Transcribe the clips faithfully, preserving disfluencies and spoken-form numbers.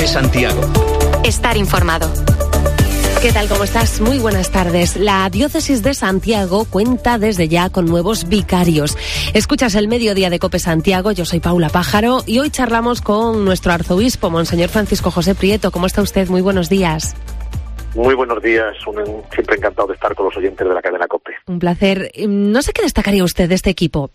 COPE Santiago. Estar informado. ¿Qué tal? ¿Cómo estás? Muy buenas tardes. La diócesis de Santiago cuenta desde ya con nuevos vicarios. Escuchas el mediodía de COPE Santiago, yo soy Paula Pájaro y hoy charlamos con nuestro arzobispo, Monseñor Francisco José Prieto. ¿Cómo está usted? Muy buenos días. Muy buenos días, un, siempre encantado de estar con los oyentes de la cadena COPE. Un placer. No sé qué destacaría usted de este equipo.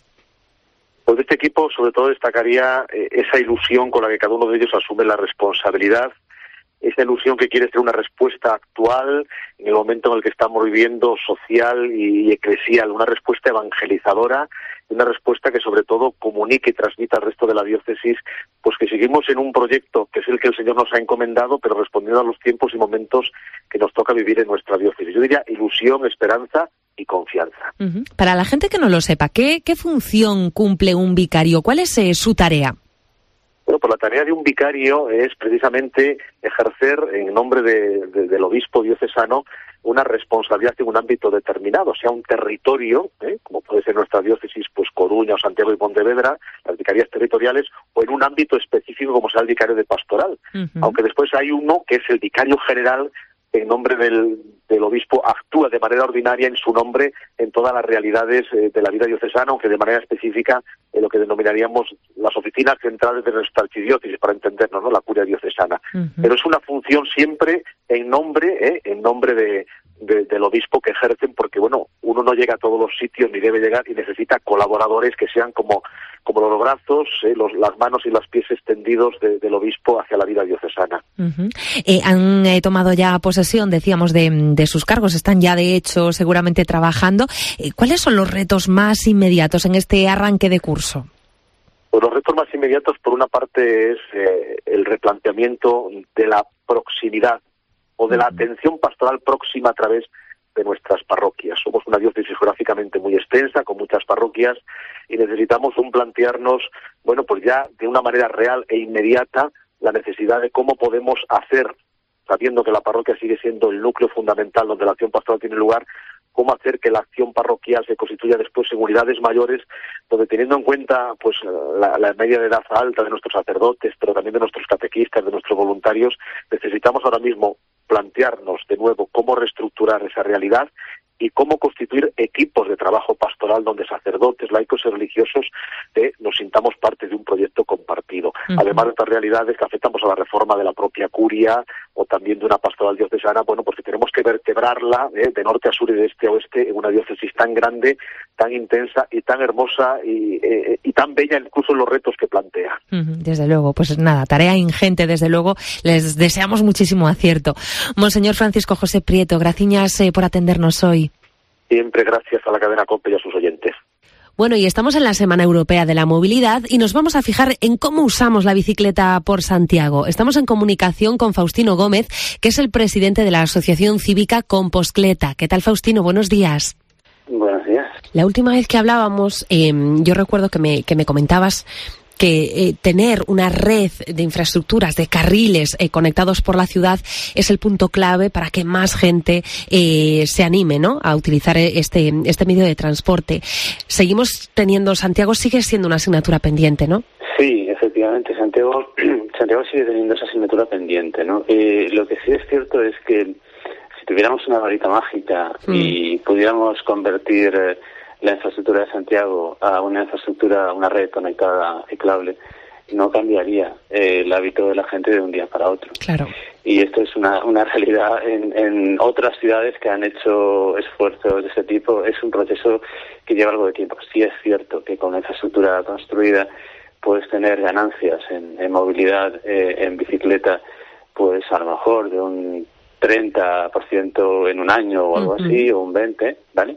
Pues de este equipo sobre todo destacaría eh, esa ilusión con la que cada uno de ellos asume la responsabilidad, esa ilusión que quiere ser una respuesta actual en el momento en el que estamos viviendo, social y eclesial, una respuesta evangelizadora, una respuesta que sobre todo comunique y transmita al resto de la diócesis, pues que seguimos en un proyecto que es el que el Señor nos ha encomendado, pero respondiendo a los tiempos y momentos que nos toca vivir en nuestra diócesis. Yo diría ilusión, esperanza y confianza. Uh-huh. Para la gente que no lo sepa, ¿qué, qué función cumple un vicario? ¿Cuál es eh, su tarea? Bueno, pues la tarea de un vicario es precisamente ejercer en nombre de, de, del obispo diocesano una responsabilidad en un ámbito determinado, sea un territorio, ¿eh? como puede ser nuestra diócesis, pues Coruña o Santiago y Pontevedra, las vicarías territoriales, o en un ámbito específico como sea el vicario de pastoral. Uh-huh. Aunque después hay uno que es el vicario general, en nombre del, del obispo actúa de manera ordinaria en su nombre en todas las realidades eh, de la vida diocesana, aunque de manera específica en lo que denominaríamos las oficinas centrales de nuestra archidiócesis, para entendernos, ¿no? La curia diocesana. Uh-huh. Pero es una función siempre en nombre, ¿eh? en nombre de, de, del obispo que ejercen, porque bueno, uno no llega a todos los sitios ni debe llegar y necesita colaboradores que sean como como los brazos, eh, los, las manos y los pies extendidos de, del obispo hacia la vida diocesana. Uh-huh. Eh, han eh, tomado ya posesión, decíamos, de, de sus cargos, están ya de hecho seguramente trabajando. Eh, ¿Cuáles son los retos más inmediatos en este arranque de curso? Pues los retos más inmediatos, por una parte, es eh, el replanteamiento de la proximidad o de la uh-huh. atención pastoral próxima a través de nuestras parroquias. Somos una diócesis geográficamente muy extensa, con muchas parroquias, y necesitamos un plantearnos, bueno, pues ya de una manera real e inmediata, la necesidad de cómo podemos hacer, sabiendo que la parroquia sigue siendo el núcleo fundamental donde la acción pastoral tiene lugar, cómo hacer que la acción parroquial se constituya después en unidades mayores, donde teniendo en cuenta pues la, la media de edad alta de nuestros sacerdotes, pero también de nuestros catequistas, de nuestros voluntarios, necesitamos ahora mismo plantearnos de nuevo cómo reestructurar esa realidad y cómo constituir equipos de trabajo pastoral donde sacerdotes, laicos y religiosos eh, nos sintamos parte de un proyecto compartido. Uh-huh. Además de estas realidades que afectamos a la reforma de la propia curia o también de una pastoral diocesana, bueno, porque tenemos que vertebrarla eh, de norte a sur y de este a oeste en una diócesis tan grande, tan intensa y tan hermosa y, eh, y tan bella incluso en los retos que plantea. Uh-huh. Desde luego, pues nada, tarea ingente, desde luego. Les deseamos muchísimo acierto. Monseñor Francisco José Prieto, gracias eh, por atendernos hoy. Siempre gracias a la cadena COPE y a sus oyentes. Bueno, y estamos en la Semana Europea de la Movilidad y nos vamos a fijar en cómo usamos la bicicleta por Santiago. Estamos en comunicación con Faustino Gómez, que es el presidente de la Asociación Cívica Compostcleta. ¿Qué tal, Faustino? Buenos días. Buenos días. La última vez que hablábamos, eh, yo recuerdo que me, que me comentabas que eh, tener una red de infraestructuras, de carriles eh, conectados por la ciudad es el punto clave para que más gente eh, se anime, ¿no?, a utilizar este, este medio de transporte. Seguimos teniendo, Santiago sigue siendo una asignatura pendiente, ¿no? Sí, efectivamente, Santiago, Santiago sigue teniendo esa asignatura pendiente, ¿no? Eh, lo que sí es cierto es que si tuviéramos una varita mágica mm. y pudiéramos convertir eh, la infraestructura de Santiago a una infraestructura, una red conectada ciclable, no cambiaría eh, el hábito de la gente de un día para otro. Claro. Y esto es una, una realidad en, en otras ciudades que han hecho esfuerzos de ese tipo. Es un proceso que lleva algo de tiempo. Sí es cierto que con la infraestructura construida puedes tener ganancias en, en movilidad, eh, en bicicleta, pues a lo mejor de un treinta por ciento en un año o algo uh-huh. así, o un veinte por ciento, ¿vale?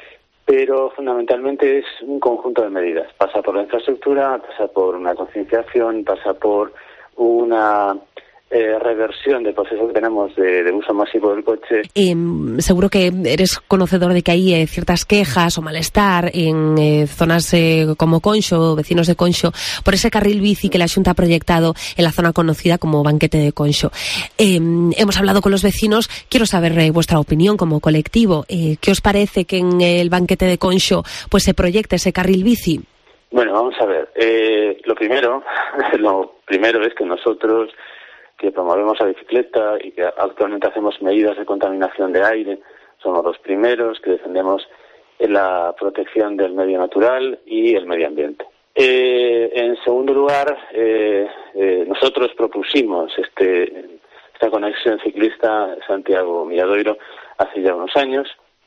Pero fundamentalmente es un conjunto de medidas. Pasa por la infraestructura, pasa por una concienciación, pasa por una eh, reversión del proceso que tenemos de, de uso masivo del coche. Eh, seguro que eres conocedor de que hay eh, ciertas quejas o malestar en eh, zonas eh, como Conxo, vecinos de Conxo, por ese carril bici que la Xunta ha proyectado en la zona conocida como Banquete de Conxo. Eh, hemos hablado con los vecinos. Quiero saber eh, vuestra opinión como colectivo. Eh, ¿Qué os parece que en el Banquete de Conxo pues se proyecte ese carril bici? Bueno, vamos a ver. Eh, lo primero, lo primero es que nosotros que promovemos la bicicleta y que actualmente hacemos medidas de contaminación de aire, somos los primeros que defendemos la protección del medio natural y el medio ambiente. Eh, en segundo lugar, eh, eh, nosotros propusimos este, esta conexión ciclista Santiago-Milladoiro hace ya unos años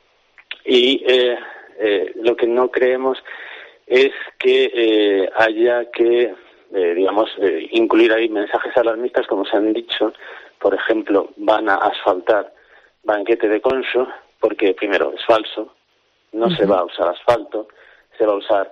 y eh, eh, lo que no creemos es que eh, haya que, eh, digamos, eh, incluir ahí mensajes alarmistas, como se han dicho. Por ejemplo, van a asfaltar Banquete de Conso, porque primero es falso, no uh-huh. se va a usar asfalto, se va a usar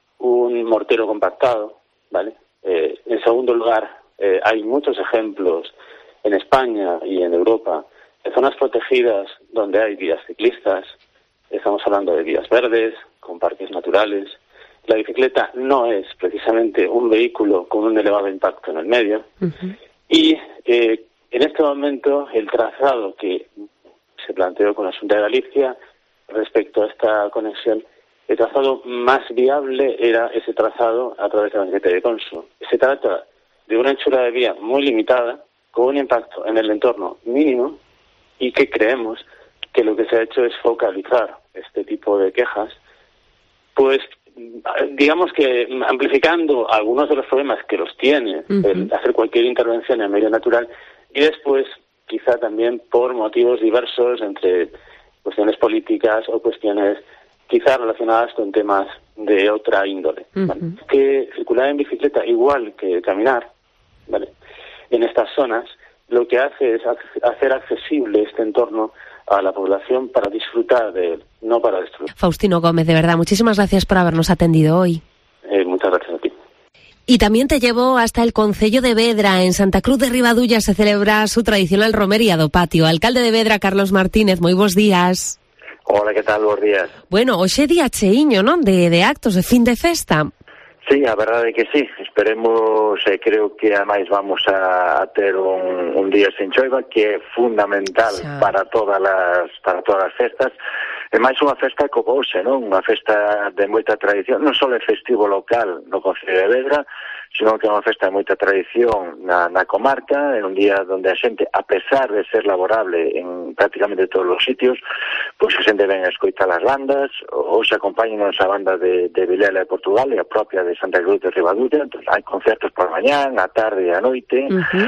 un mortero compactado, ¿vale? Eh, en segundo lugar, eh, hay muchos ejemplos en España y en Europa de zonas protegidas donde hay vías ciclistas. Estamos hablando de vías verdes, con parques naturales. La bicicleta no es precisamente un vehículo con un elevado impacto en el medio. Uh-huh. Y eh, en este momento el trazado que se planteó con la Xunta de Galicia respecto a esta conexión, el trazado más viable era ese trazado a través de Banquete de Conso. Se trata de una anchura de vía muy limitada, con un impacto en el entorno mínimo, y que creemos que lo que se ha hecho es focalizar este tipo de quejas, pues digamos que amplificando algunos de los problemas que los tiene uh-huh. el hacer cualquier intervención en el medio natural, y después quizá también por motivos diversos entre cuestiones políticas o cuestiones quizás relacionadas con temas de otra índole. Uh-huh. ¿Vale? Que circular en bicicleta, igual que caminar, ¿vale?, en estas zonas, lo que hace es hacer accesible este entorno a la población para disfrutar de él, no para destruir. Faustino Gómez, de verdad, muchísimas gracias por habernos atendido hoy. Eh, muchas gracias a ti. Y también te llevo hasta el Concello de Vedra. En Santa Cruz de Ribadulla se celebra su tradicional romería do patio. Alcalde de Vedra, Carlos Martínez, moi bons días. Hola, que tal? Bons días. Bueno, hoxe día cheiño, non? De, de actos, de fin de festa. Sí, a verdade é que sí. Esperemos, eh, creo que ademais vamos a, a ter un, un día sen choiva, que é fundamental xa. para todas as para todas as festas. É máis unha festa como hoxe, non? Unha festa de moita tradición, non só é festivo local no Concello de Vedra, sino que é unha festa de moita tradición na, na comarca, é un día onde a xente, a pesar de ser laborable en prácticamente todos os sitios, pois a xente ven a escoitar as bandas. Hoxe acompáñanos a banda de, de Vilela de Portugal e a propia de Santa Cruz de Ribadulla. Entón, hai concertos por a mañán, a tarde e a noite. Uh-huh.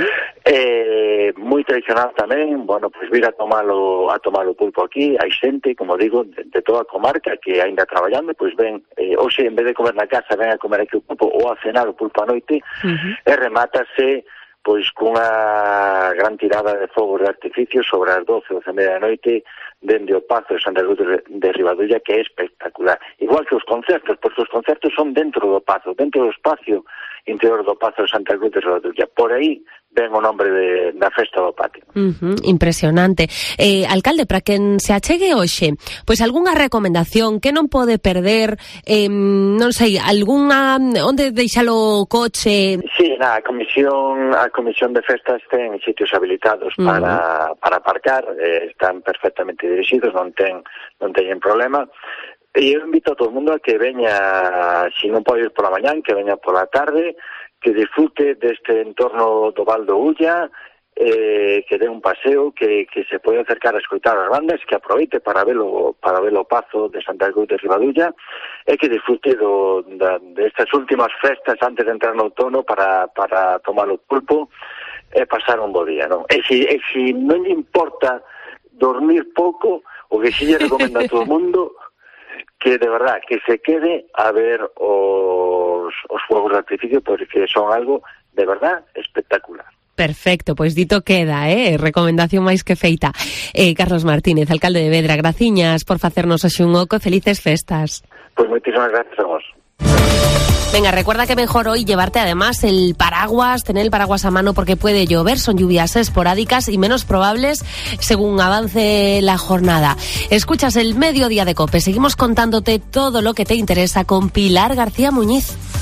Eh, moi tradicional tamén, bueno, pois vir a tomalo a tomar o pulpo aquí. Hai xente, como digo, de, de toda a comarca que aínda traballando, pois ven, eh, hoxe en vez de comer na casa, ven a comer aquí o pulpo ou a cenar o pulpo a noite, uh-huh. e remátase pois cunha gran tirada de fogos de artificio sobre as doce, doce e media da noite dende o Pazo de Santa Cruz de Ribadulla, que é espectacular. Igual que os concertos, porque os concertos son dentro do Pazo, dentro do espacio interior do Pazo de Santa Cruz de Ribadulla. Por aí ven o nombre de, da festa do patio. Uh-huh, impresionante. Eh, alcalde, para quen se achegue hoxe, pois algunha recomendación que non pode perder, eh, non sei, algunha, onde deixalo o coche? Sí, na, a comisión a comisión de festas ten sitios habilitados uh-huh. para para aparcar, eh, están perfectamente dirixidos, non ten non teñen problema. E eu invito a todo o mundo a que veña, se non pode ir pola mañán, que veña pola tarde, que disfrute deste entorno do Val do Ulla, eh, que dé un paseo, que, que se pode acercar a escoitar as bandas, que aproveite para velo para velo Pazo de Santa Cruz de Ribadulla, e que disfrute do, da, destas últimas festas antes de entrar no outono para, para tomar o pulpo e pasar un bo día, non? E se, e se non lle importa dormir pouco, o que si lle recomendo a todo o mundo, que de verdad, que se quede a ver os, os fuegos de artificio, porque son algo de verdad espectacular. Perfecto, pois dito queda, eh? Recomendación máis que feita. Eh, Carlos Martínez, alcalde de Vedra, graciñas por facernos hoxe un oco, felices festas. Pois moitísimas gracias a vos. Venga, recuerda que mejor hoy llevarte además el paraguas, tener el paraguas a mano porque puede llover, son lluvias esporádicas y menos probables según avance la jornada. Escuchas el Mediodía de COPE, seguimos contándote todo lo que te interesa con Pilar García Muñiz.